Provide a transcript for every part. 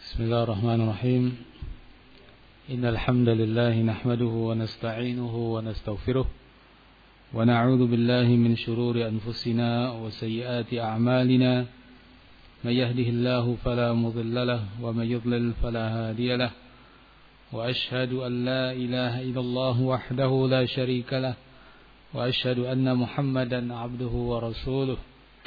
بسم الله الرحمن الرحيم إن الحمد لله نحمده ونستعينه ونستغفره ونعوذ بالله من شرور أنفسنا وسيئات أعمالنا من يهده الله فلا مضل له ومن يضلل فلا هادي له وأشهد أن لا إله إلا الله وحده لا شريك له وأشهد أن محمدا عبده ورسوله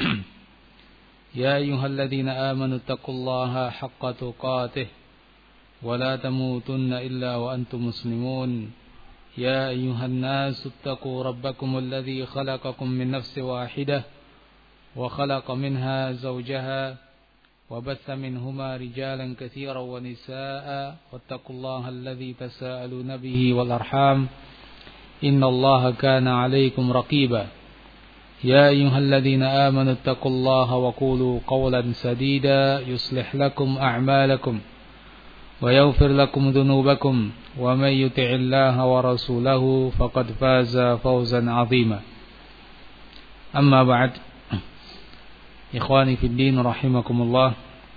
يا أيها الذين آمنوا اتقوا الله حق تقاته ولا تموتن إلا وأنتم مسلمون يا أيها الناس اتقوا ربكم الذي خلقكم من نفس واحدة وخلق منها زوجها وبث منهما رجالا كثيرا ونساء واتقوا الله الذي تساءلون به والأرحام إن الله كان عليكم رقيبا يا أيها الذين آمنوا اتقوا الله وقولوا قولا سديدا يصلح لكم أعمالكم ويغفر لكم ذنوبكم ومن يطع الله ورسوله فقد فاز فوزا عظيما أما بعد Ikhwani fi din rahimakumullah.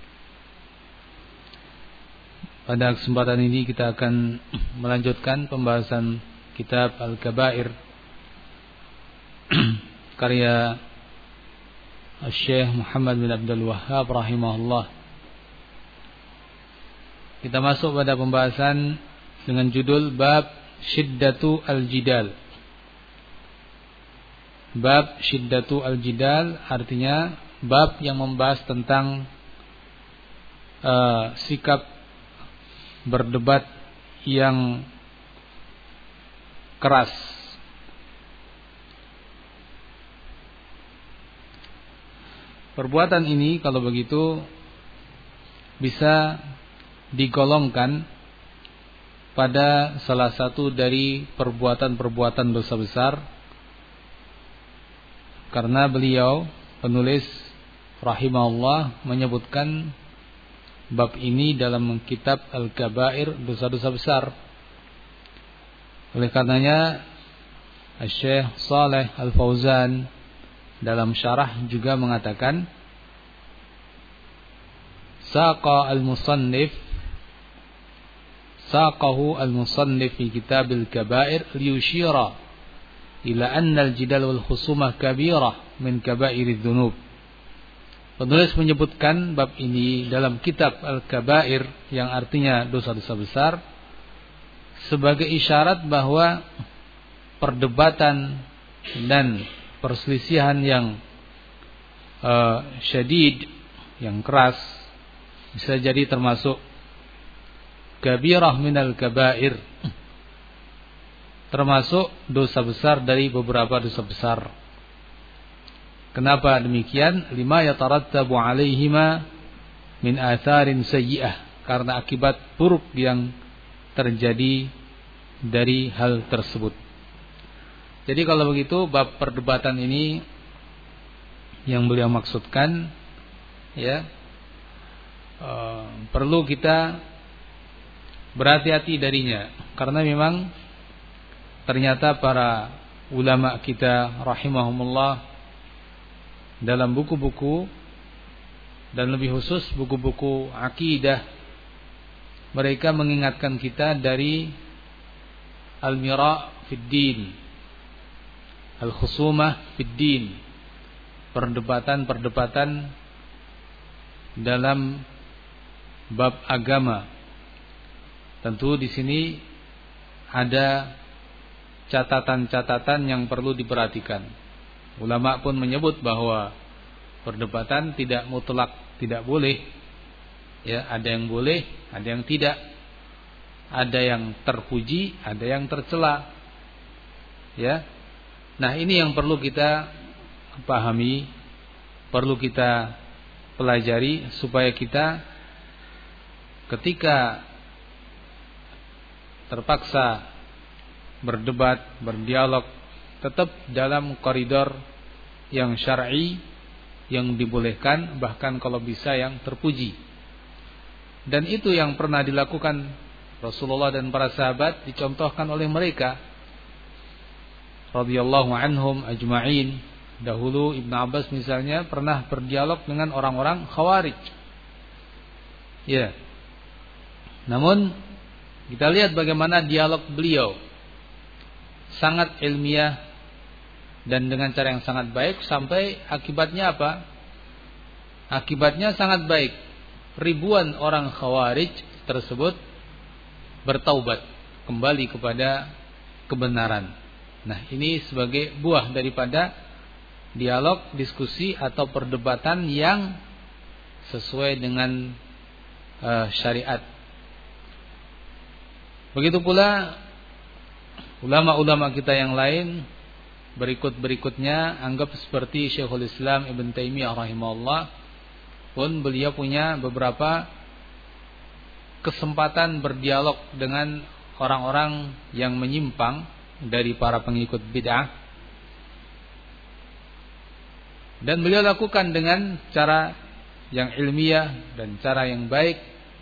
Pada kesempatan ini kita akan melanjutkan pembahasan kitab Al-Kabair karya Syekh Muhammad bin Abdul Wahhab rahimahullah. Kita masuk pada pembahasan dengan judul Bab Syiddatu Al-Jidal. Bab Syiddatu Al-Jidal artinya bab yang membahas tentang sikap berdebat yang keras. Perbuatan ini kalau begitu bisa digolongkan pada salah satu dari perbuatan-perbuatan dosa besar, karena beliau penulis rahimahullah menyebutkan bab ini dalam kitab Al-Kabair, dosa-dosa besar. Oleh karenanya Syekh Shalih Al-Fauzan dalam syarah juga mengatakan saqahu al-musannif fi kitab al-kabair liyushira ila anna al-jidal wal khusumah kabirah min kabairidz dzunub. Penulis menyebutkan bab ini dalam kitab Al-Kabair yang artinya dosa-dosa besar sebagai isyarat bahwa perdebatan dan perselisihan yang syadid, yang keras, bisa jadi termasuk kabirah minal kabair, termasuk dosa besar dari beberapa dosa besar. Kenapa demikian? Lima yatarattabu alaihima min atharin sayyi'ah, karena akibat buruk yang terjadi dari hal tersebut. Jadi kalau begitu bab perdebatan ini yang beliau maksudkan, ya, perlu kita berhati-hati darinya, karena memang ternyata para ulama kita rahimahumullah dalam buku-buku dan lebih khusus buku-buku akidah, mereka mengingatkan kita dari al-mira' fid din, al-khusumah fid din, perdebatan-perdebatan dalam bab agama. Tentu di sini ada catatan-catatan yang perlu diperhatikan. Ulama pun menyebut bahwa perdebatan tidak mutlak, tidak boleh. Ya, ada yang boleh, ada yang tidak. Ada yang terpuji, ada yang tercela. Ya. Nah, ini yang perlu kita pahami, perlu kita pelajari supaya kita ketika terpaksa berdebat, berdialog, tetap dalam koridor yang syar'i, yang dibolehkan, bahkan kalau bisa yang terpuji. Dan itu yang pernah dilakukan Rasulullah dan para sahabat, dicontohkan oleh mereka radhiyallahu anhum ajma'in. Dahulu Ibn Abbas misalnya pernah berdialog dengan orang-orang Khawarij. Ya. Namun kita lihat bagaimana dialog beliau sangat ilmiah dan dengan cara yang sangat baik, sampai akibatnya apa? Akibatnya sangat baik. Ribuan orang Khawarij tersebut bertaubat kembali kepada kebenaran. Nah, ini sebagai buah daripada dialog, diskusi atau perdebatan yang sesuai dengan syariat. Begitu pula ulama-ulama kita yang lain berikutnya, anggap seperti Syekhul Islam Ibn Taimiyah rahimahullah, pun beliau punya beberapa kesempatan berdialog dengan orang-orang yang menyimpang dari para pengikut bid'ah, dan beliau lakukan dengan cara yang ilmiah dan cara yang baik,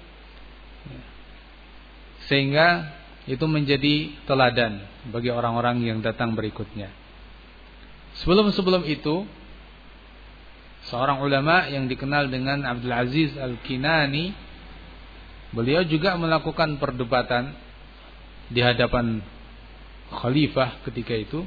sehingga itu menjadi teladan bagi orang-orang yang datang berikutnya. Sebelum itu, seorang ulama yang dikenal dengan Abdul Aziz Al-Kinani, beliau juga melakukan perdebatan di hadapan khalifah ketika itu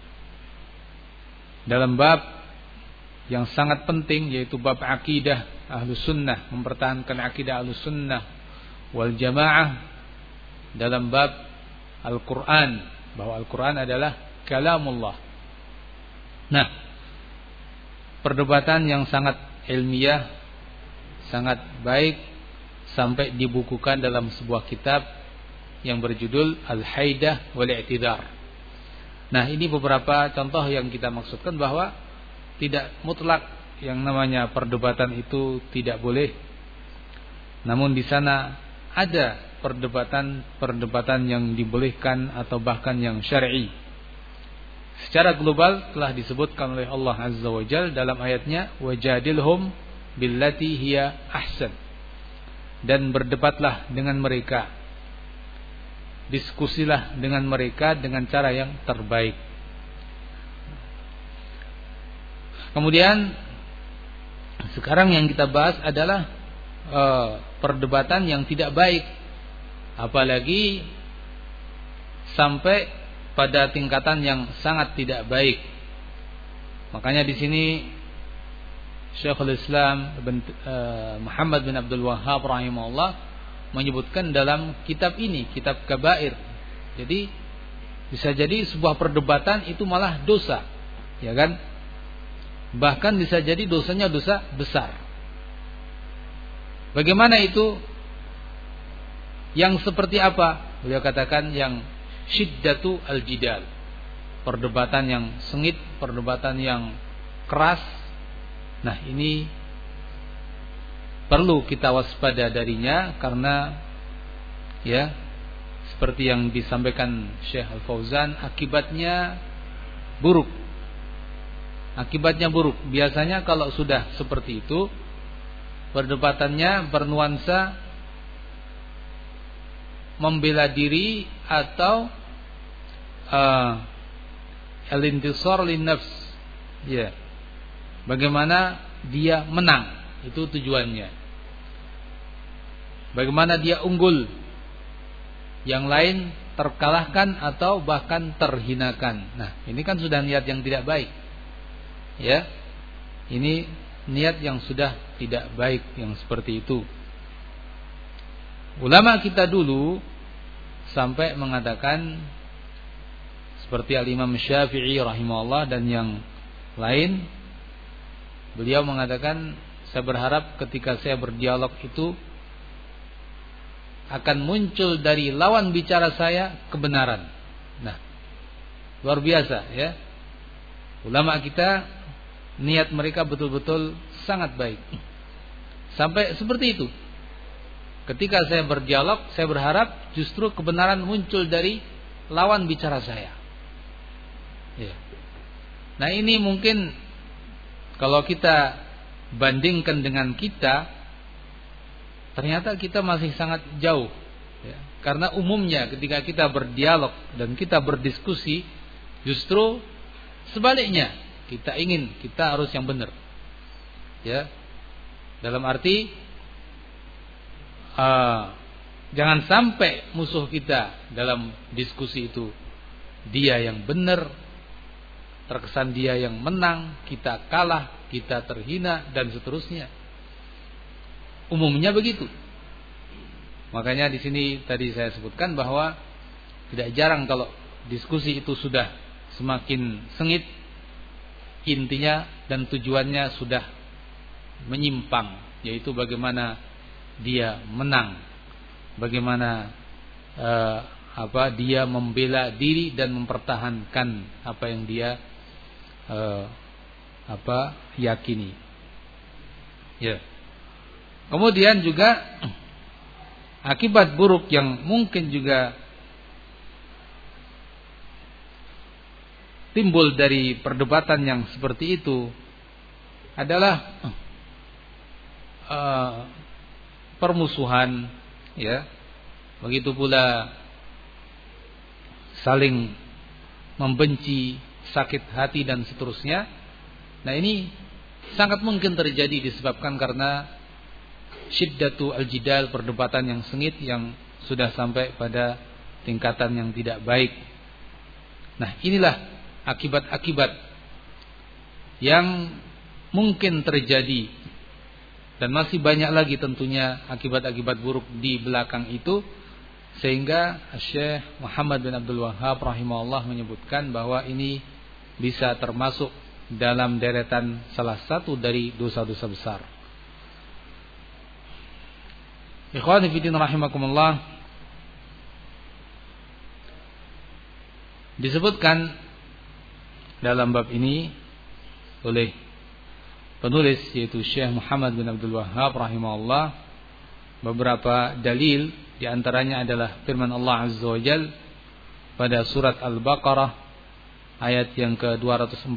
dalam bab yang sangat penting, yaitu bab akidah Ahlus Sunnah, mempertahankan akidah Ahlus Sunnah wal Jamaah dalam bab Al-Quran, bahwa Al-Quran adalah kalamullah. Nah, perdebatan yang sangat ilmiah, sangat baik, sampai dibukukan dalam sebuah kitab yang berjudul Al-Haidah wal I'tidar. Nah, ini beberapa contoh yang kita maksudkan bahwa tidak mutlak yang namanya perdebatan itu tidak boleh. Namun di sana ada perdebatan yang dibolehkan atau bahkan yang syar'i. Secara global telah disebutkan oleh Allah Azza wa Jalla dalam ayatnya, wajadilhum billati hiya ahsan, dan berdebatlah dengan mereka, diskusilah dengan mereka dengan cara yang terbaik. Kemudian sekarang yang kita bahas adalah perdebatan yang tidak baik, apalagi sampai pada tingkatan yang sangat tidak baik. Makanya di sini Syekhul Islam Muhammad bin Abdul Wahhab rahimahullah menyebutkan dalam kitab ini, kitab Kabair. Jadi bisa jadi sebuah perdebatan itu malah dosa, ya kan? Bahkan bisa jadi dosanya dosa besar. Bagaimana itu? Yang seperti apa? Beliau katakan yang syiddatu al-jidal, perdebatan yang sengit, perdebatan yang keras. Nah, ini perlu kita waspada darinya, karena ya seperti yang disampaikan Syekh Al-Fauzan, akibatnya buruk. Akibatnya buruk. Biasanya kalau sudah seperti itu, perdebatannya bernuansa membela diri atau al-intisar lin-nafs. Ya. Bagaimana dia menang, itu tujuannya. Bagaimana dia unggul, yang lain terkalahkan atau bahkan terhinakan. Nah, ini kan sudah niat yang tidak baik. Ya. Ini niat yang sudah tidak baik yang seperti itu. Ulama kita dulu sampai mengatakan seperti Al-Imam Syafi'i rahimahullah dan yang lain, beliau mengatakan, saya berharap ketika saya berdialog itu akan muncul dari lawan bicara saya kebenaran. Nah, luar biasa ya. Ulama kita niat mereka betul-betul sangat baik. Sampai seperti itu. Ketika saya berdialog, saya berharap justru kebenaran muncul dari lawan bicara saya. Ya. Nah, ini mungkin kalau kita bandingkan dengan kita, ternyata kita masih sangat jauh. Ya. Karena umumnya ketika kita berdialog dan kita berdiskusi, justru sebaliknya, kita harus yang benar. Ya. Dalam arti Jangan sampai musuh kita dalam diskusi itu dia yang benar, terkesan dia yang menang, kita kalah, kita terhina dan seterusnya. Umumnya begitu. Makanya di sini tadi saya sebutkan bahwa tidak jarang kalau diskusi itu sudah semakin sengit, intinya dan tujuannya sudah menyimpang, yaitu bagaimana dia menang, bagaimana dia membela diri dan mempertahankan apa yang dia yakini. Ya. Kemudian juga akibat buruk yang mungkin juga timbul dari perdebatan yang seperti itu adalah permusuhan, ya. Begitu pula saling membenci, sakit hati dan seterusnya. Nah, ini sangat mungkin terjadi disebabkan karena syiddatu al-jidal, perdebatan yang sengit yang sudah sampai pada tingkatan yang tidak baik. Nah, inilah akibat-akibat yang mungkin terjadi dan masih banyak lagi tentunya akibat-akibat buruk di belakang itu, sehingga Syekh Muhammad bin Abdul Wahhab rahimahullah menyebutkan bahwa ini bisa termasuk dalam deretan salah satu dari dosa-dosa besar. Ikhwani fi din rahimakumullah, disebutkan dalam bab ini oleh penulis yaitu Syekh Muhammad bin Abdul Wahhab rahimahullah beberapa dalil, di antaranya adalah firman Allah Azza wa Jalla pada surat Al-Baqarah ayat yang ke-204,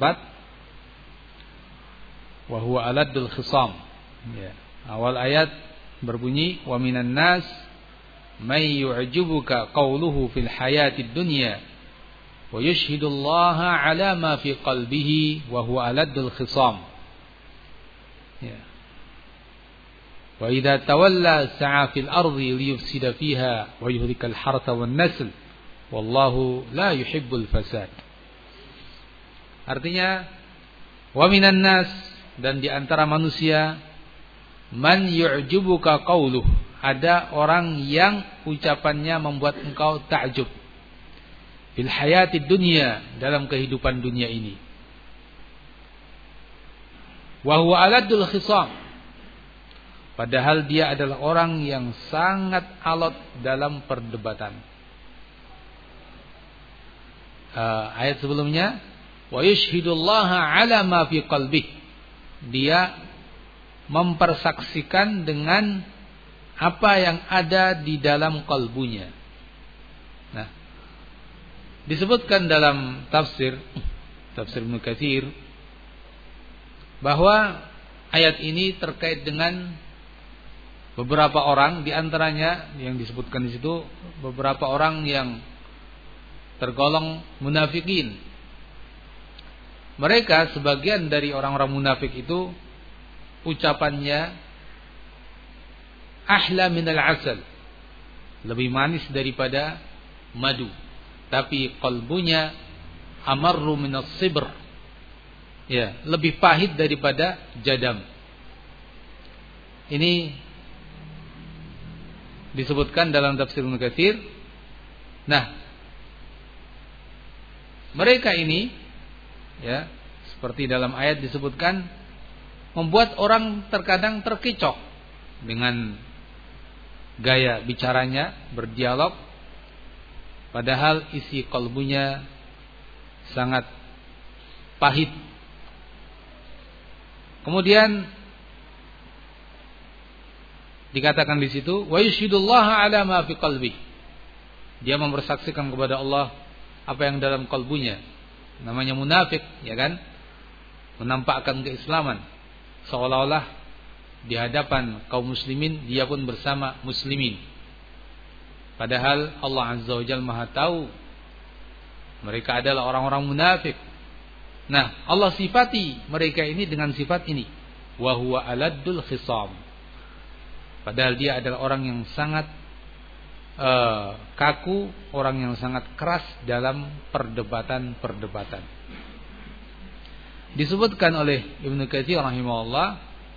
wa huwa aladul khisam. Ya. Awal ayat berbunyi, wa minan nas may yu'jibuka qawluhu fil hayatid dunya wa yushhidullaha ala ma fi qalbihi wa huwa aladul khisam. Ya. Wa idza tawalla sa'a fil ardi liyufsida fiha wa yuhlikal hartha wan nasl wallahu la yuhibbul fasad. Artinya, wa minan nas, dan di antara manusia, man yu'jibuka qawluh, ada orang yang ucapannya membuat engkau takjub, fil hayatid dunya, dalam kehidupan dunia ini, wa huwa aladul khisam, padahal dia adalah orang yang sangat alot dalam perdebatan. Ayat sebelumnya, wa yushhidullaha ala ma fi qalbih, dia mempersaksikan dengan apa yang ada di dalam kalbunya. Nah, disebutkan dalam tafsir Ibnu Katsir bahwa ayat ini terkait dengan beberapa orang, di antaranya yang disebutkan di situ beberapa orang yang tergolong munafikin. Mereka, sebagian dari orang-orang munafik itu ucapannya ahla minal asal, lebih manis daripada madu, tapi qalbunya amarru minas sibr, ya, lebih pahit daripada jadam. Ini disebutkan dalam tafsir Ibnu Katsir. Nah, mereka ini, ya, seperti dalam ayat disebutkan, membuat orang terkadang terkecoh dengan gaya bicaranya, berdialog, padahal isi kalbunya sangat pahit. Kemudian dikatakan di situ, wa yushhidullaha ala ma fi qalbi, dia mempersaksikan kepada Allah apa yang dalam kalbunya. Namanya munafik, ya kan? Menampakkan keislaman seolah-olah di hadapan kaum muslimin dia pun bersama muslimin, padahal Allah Azza wa Jalla Maha tahu mereka adalah orang-orang munafik. Nah, Allah sifati mereka ini dengan sifat ini, wa huwa aladul khisam, padahal dia adalah orang yang sangat kaku, orang yang sangat keras dalam perdebatan. Disebutkan oleh Ibnu Katsir rahimahullah,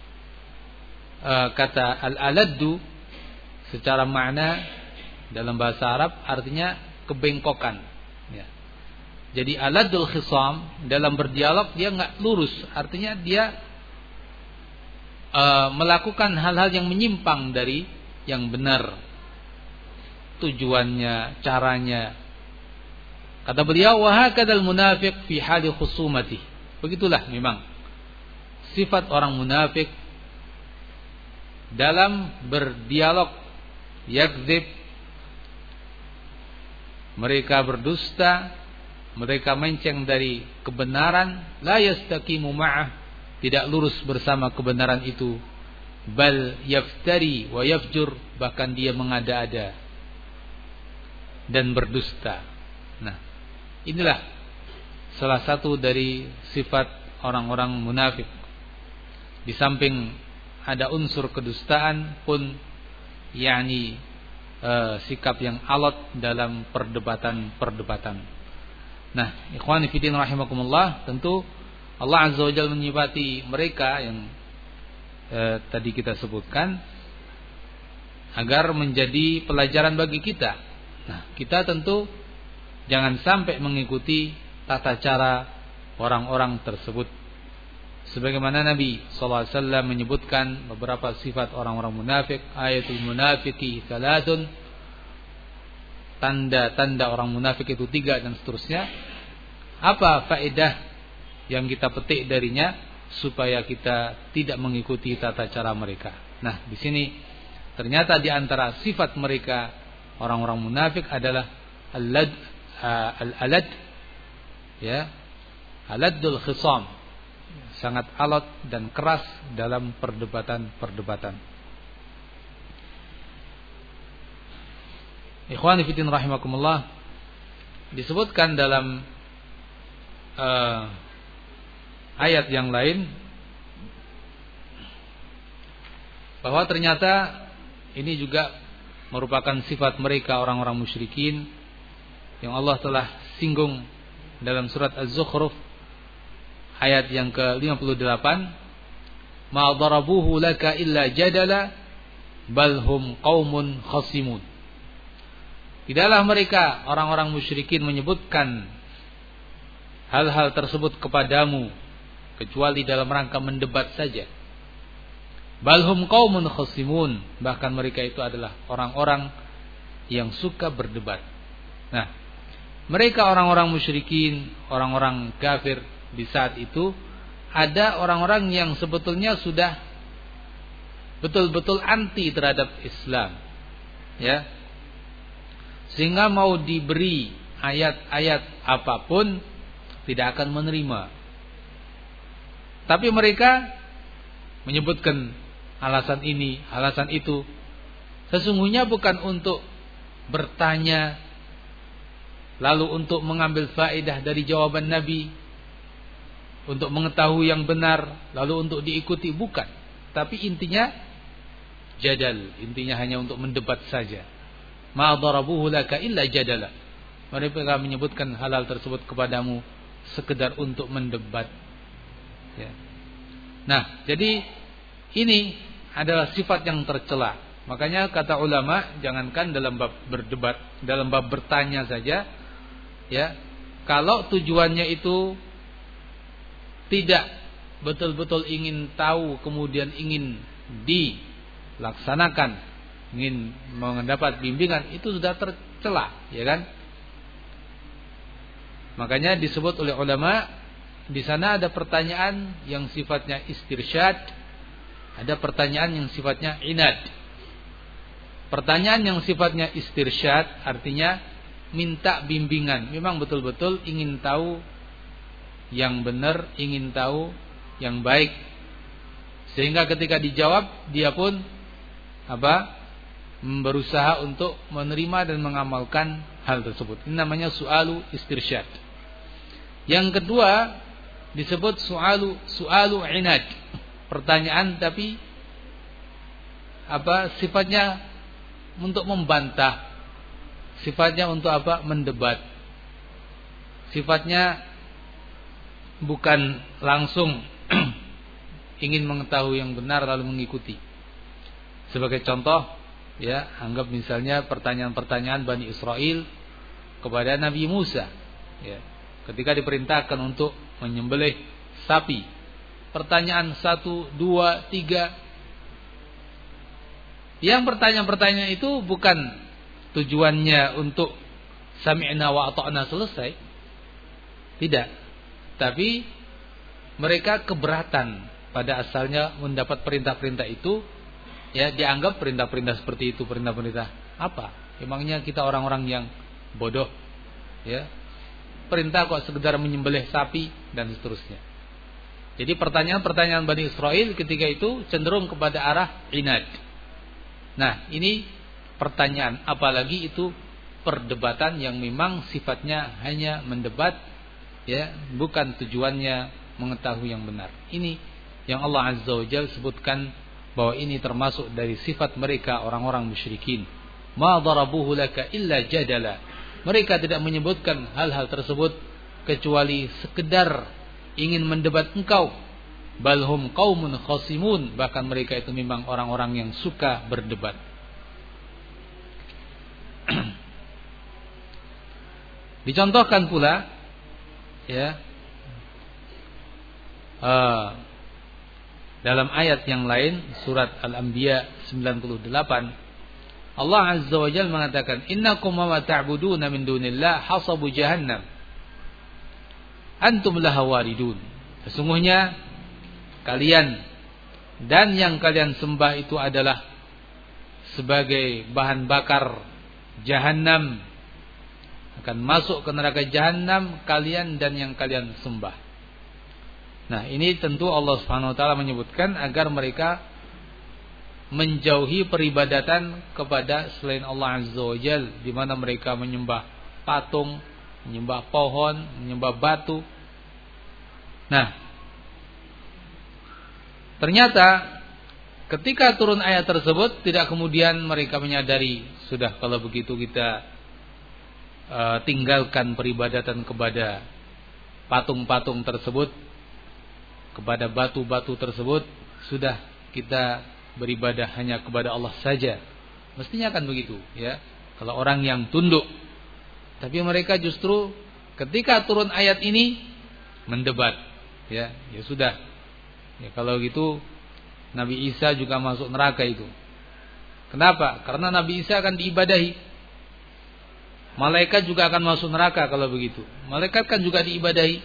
kata al-aladdu secara makna dalam bahasa Arab artinya kebengkokan. Ya. Jadi aladul khisam dalam berdialog dia nggak lurus, artinya dia melakukan hal-hal yang menyimpang dari yang benar. Tujuannya, caranya. Kata beliau, wa hakadzal munafiq fi hali khusumati. Begitulah memang sifat orang munafik dalam berdialog. Yakdzib, mereka berdusta, mereka menceng dari kebenaran, la yastaqimu ma'ah, tidak lurus bersama kebenaran itu, bal yaftari wa yafjur, bahkan dia mengada-ada dan berdusta. Nah, inilah salah satu dari sifat orang-orang munafik. Di samping ada unsur kedustaan pun, yakni sikap yang alot dalam perdebatan. Nah, ikhwani fillah rahimakumullah, tentu Allah Azza wa Jalla menyifati mereka yang tadi kita sebutkan agar menjadi pelajaran bagi kita. Nah, kita tentu jangan sampai mengikuti tata cara orang-orang tersebut. Sebagaimana Nabi sallallahu alaihi wasallam menyebutkan beberapa sifat orang-orang munafik, ayatul munafiqi thalathun, tanda-tanda orang munafik itu 3 dan seterusnya. Apa faedah yang kita petik darinya supaya kita tidak mengikuti tata cara mereka? Nah, di sini ternyata di antara sifat mereka orang-orang munafik adalah al-alad, ya, aladul khisam, sangat alot dan keras dalam perdebatan. Ikhwani fillah rahimakumullah, disebutkan dalam ayat yang lain bahwa ternyata ini juga merupakan sifat mereka orang-orang musyrikin yang Allah telah singgung dalam surat Az-Zukhruf ayat yang ke-58, ma darabuhu laka illa jadala bal hum qaumun khasimun. Tidaklah mereka orang-orang musyrikin menyebutkan hal-hal tersebut kepadamu kecuali dalam rangka mendebat saja. Balhum qaumun khasimun, bahkan mereka itu adalah orang-orang yang suka berdebat. Nah, mereka orang-orang musyrikin, orang-orang kafir di saat itu, ada orang-orang yang sebetulnya sudah betul-betul anti terhadap Islam, ya, sehingga mau diberi ayat-ayat apapun tidak akan menerima. Tapi mereka menyebutkan alasan ini, alasan itu, sesungguhnya bukan untuk bertanya lalu untuk mengambil faedah dari jawaban Nabi, untuk mengetahui yang benar lalu untuk diikuti, bukan. Tapi intinya jadal, intinya hanya untuk mendebat saja. Ma darabuhu laka illa jadala. Mereka menyebutkan halal tersebut kepadamu sekedar untuk mendebat, ya. Nah, jadi ini adalah sifat yang tercela. Makanya kata ulama, jangankan dalam bab berdebat, dalam bab bertanya saja, ya, kalau tujuannya itu tidak betul-betul ingin tahu kemudian ingin dilaksanakan, ingin mendapat bimbingan, itu sudah tercela, ya kan? Makanya disebut oleh ulama, di sana ada pertanyaan yang sifatnya istirsyad, ada pertanyaan yang sifatnya inad. Pertanyaan yang sifatnya istirsyad artinya minta bimbingan, memang betul-betul ingin tahu yang benar, ingin tahu yang baik, sehingga ketika dijawab dia pun berusaha untuk menerima dan mengamalkan hal tersebut. Ini namanya su'alu istirsyad. Yang kedua disebut su'alu inad, pertanyaan tapi sifatnya untuk membantah, sifatnya untuk apa? Mendebat. Sifatnya bukan langsung ingin mengetahui yang benar lalu mengikuti. Sebagai contoh, ya, anggap misalnya pertanyaan-pertanyaan Bani Israel kepada Nabi Musa, ya, ketika diperintahkan untuk menyembelih sapi. Pertanyaan 1, 2, 3. Yang pertanyaan-pertanyaan itu bukan tujuannya untuk sami'na wa ata'na selesai. Tidak. Tapi mereka keberatan pada asalnya mendapat perintah-perintah itu, ya, dianggap perintah-perintah seperti itu perintah-perintah apa? Emangnya kita orang-orang yang bodoh, ya? Perintah kok sekedar menyembelih sapi dan seterusnya. Jadi pertanyaan-pertanyaan Bani Israel ketika itu cenderung kepada arah inad. Nah, ini pertanyaan, apalagi itu perdebatan yang memang sifatnya hanya mendebat, ya, bukan tujuannya mengetahui yang benar. Ini yang Allah Azza wa Jalla sebutkan bahwa ini termasuk dari sifat mereka orang-orang musyrikin. Ma darabuhu laka illa jadala. Mereka tidak menyebutkan hal-hal tersebut kecuali sekedar ingin mendebat engkau. Balhum qaumun khasimun, bahkan mereka itu memang orang-orang yang suka berdebat. Dicontohkan pula, ya, dalam ayat yang lain, surat Al-Anbiya 98, Allah Azza wa Jalla mengatakan, innakum wa ta'buduna min dunillah hasabu jahannam antum laha waridun. Sesungguhnya kalian dan yang kalian sembah itu adalah sebagai bahan bakar jahannam, akan masuk ke neraka jahannam kalian dan yang kalian sembah. Nah, ini tentu Allah Subhanahu wa taala menyebutkan agar mereka menjauhi peribadatan kepada selain Allah Azza wa Jalla, di mana mereka menyembah patung, menyembah pohon, menyembah batu. Nah, ternyata ketika turun ayat tersebut, tidak kemudian mereka menyadari, sudah kalau begitu kita tinggalkan peribadatan kepada patung-patung tersebut, kepada batu-batu tersebut, sudah kita beribadah hanya kepada Allah saja. Mestinya kan begitu, ya. Kalau orang yang tunduk. Tapi mereka justru ketika turun ayat ini mendebat, ya sudah. Ya, kalau gitu Nabi Isa juga masuk neraka itu. Kenapa? Karena Nabi Isa akan diibadahi. Malaikat juga akan masuk neraka kalau begitu. Malaikat kan juga diibadahi.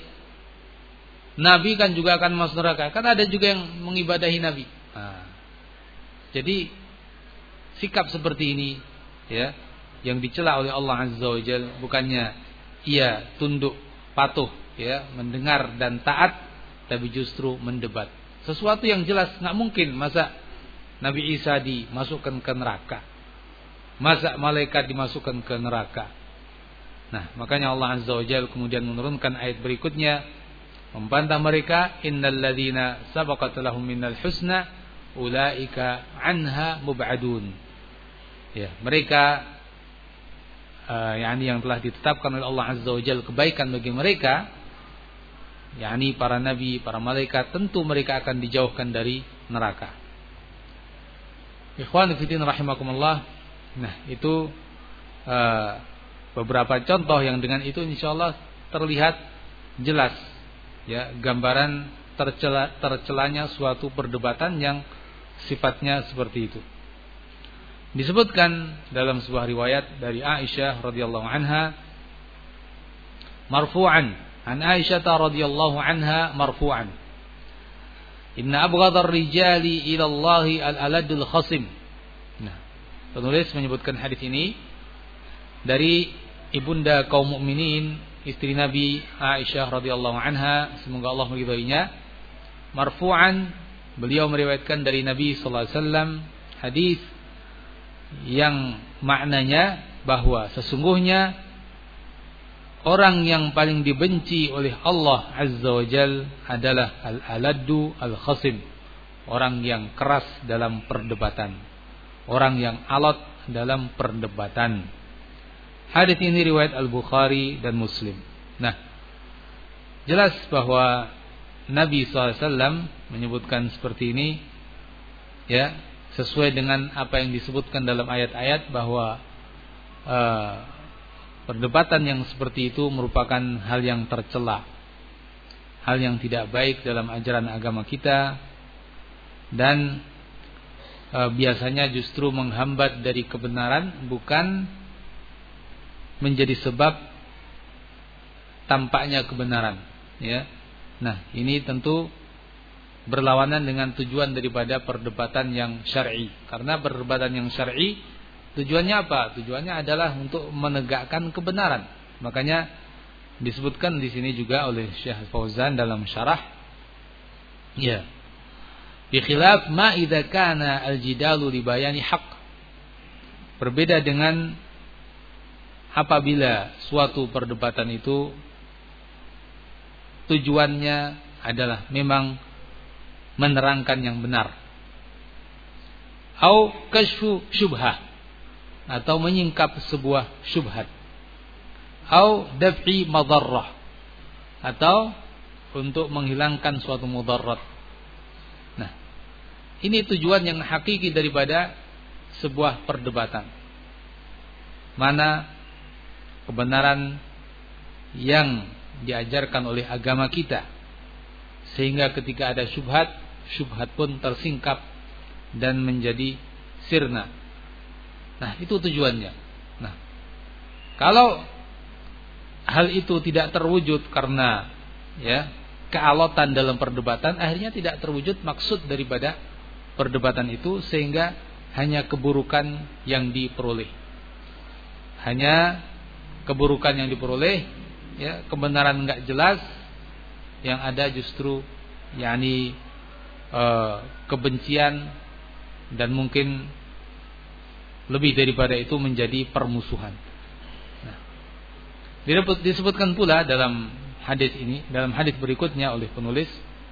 Nabi kan juga akan masuk neraka. Kan ada juga yang mengibadahi Nabi. Nah, jadi sikap seperti ini, ya, yang dicela oleh Allah Azza wa Jalla, bukannya ia tunduk patuh, ya, mendengar dan taat, tapi justru mendebat. Sesuatu yang jelas nggak mungkin masa Nabi Isa dimasukkan ke neraka, masa malaikat dimasukkan ke neraka. Nah, makanya Allah Azza wa Jalla kemudian menurunkan ayat berikutnya membantah mereka, innal ladzina sabaqat lahum minal husna ulaika anha mub'adun. Ya, mereka yakni yang telah ditetapkan oleh Allah Azza wa Jalla kebaikan bagi mereka, yakni para nabi, para malaikat, tentu mereka akan dijauhkan dari neraka. Ikhwan fillah rahimakumullah. Nah, itu beberapa contoh yang dengan itu insyaallah terlihat jelas, ya, gambaran tercelanya suatu perdebatan yang sifatnya seperti itu. Disebutkan dalam sebuah riwayat dari Aisyah radhiyallahu anha marfu'an, an Aisyah radhiyallahu anha marfu'an, inna abghadar rijali ila Allah al-aladul khasim. Nah, penulis menyebutkan hadis ini dari ibunda kaum mukminin, istri Nabi Aisyah radhiyallahu anha, semoga Allah meridhoinya, marfu'an, beliau meriwayatkan dari Nabi sallallahu alaihi wasallam hadis yang maknanya bahwa sesungguhnya orang yang paling dibenci oleh Allah Azza wa Jalla adalah al-aladdu al-khasim, orang yang keras dalam perdebatan, orang yang alot dalam perdebatan. Hadis ini riwayat Al-Bukhari dan Muslim. Nah, jelas bahwa Nabi SAW menyebutkan seperti ini, ya, sesuai dengan apa yang disebutkan dalam ayat-ayat bahwa perdebatan yang seperti itu merupakan hal yang tercela, hal yang tidak baik dalam ajaran agama kita, dan biasanya justru menghambat dari kebenaran, bukan menjadi sebab tampaknya kebenaran, ya. Nah, ini tentu berlawanan dengan tujuan daripada perdebatan yang syar'i. Karena perdebatan yang syar'i tujuannya apa? Tujuannya adalah untuk menegakkan kebenaran. Makanya disebutkan di sini juga oleh Syekh Fauzan dalam syarah, ya. Bi khilaf ma idza kana al-jidalu li bayani haqq. Berbeda dengan apabila suatu perdebatan itu tujuannya adalah memang menerangkan yang benar, au kashfu syubhah, atau menyingkap sebuah syubhat, au daf'i madarrah, atau untuk menghilangkan suatu mudarat. Nah, ini tujuan yang hakiki daripada sebuah perdebatan. Mana kebenaran yang diajarkan oleh agama kita, sehingga ketika ada syubhat, syubhat pun tersingkap dan menjadi sirna. Nah, itu tujuannya. Nah, kalau hal itu tidak terwujud karena, ya, kealotan dalam perdebatan, akhirnya tidak terwujud maksud daripada perdebatan itu, sehingga hanya keburukan yang diperoleh. Hanya keburukan yang diperoleh, ya, kebenaran enggak jelas, yang ada justru yakni kebencian, dan mungkin lebih daripada itu menjadi permusuhan. Nah, disebutkan pula dalam hadis ini, dalam hadis berikutnya oleh penulis,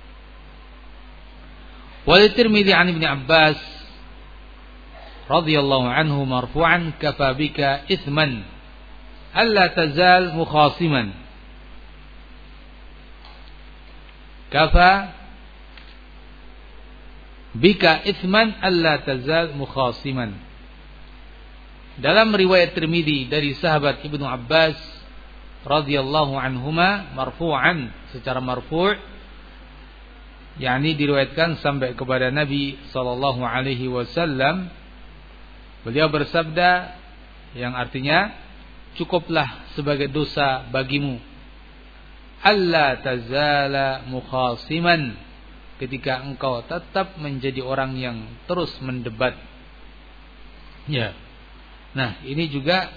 wa Tirmidzi an Ibnu Abbas radhiyallahu anhu marfu'an, kafa bika itsman alla tazal mukhasiman. Kafa bika itsman alla tazal mukhasiman. Dalam riwayat Tirmidzi dari sahabat Ibnu Abbas radhiyallahu anhuma marfu'an, secara marfu', yakni diriwayatkan sampai kepada Nabi sallallahu alaihi wasallam, beliau bersabda, yang artinya, cukuplah sebagai dosa bagimu alla tazala mukhasiman, ketika engkau tetap menjadi orang yang terus mendebat. Ya. Nah, ini juga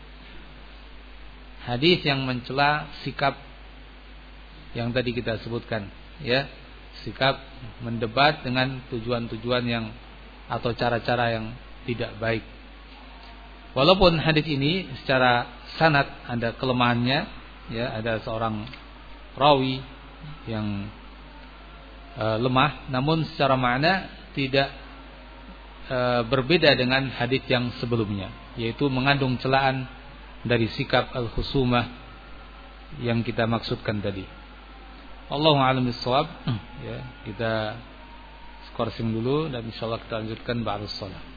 hadis yang mencela sikap yang tadi kita sebutkan, ya. Sikap mendebat dengan tujuan-tujuan yang atau cara-cara yang tidak baik. Walaupun hadis ini secara sanad ada kelemahannya, ya, ada seorang rawi yang lemah, namun secara makna tidak berbeda dengan hadis yang sebelumnya, yaitu mengandung celaan dari sikap al-khusumah yang kita maksudkan tadi. Allahu a'lam bissawab. Ya, kita skorsing dulu dan insyaallah kita lanjutkan ba'da shalah.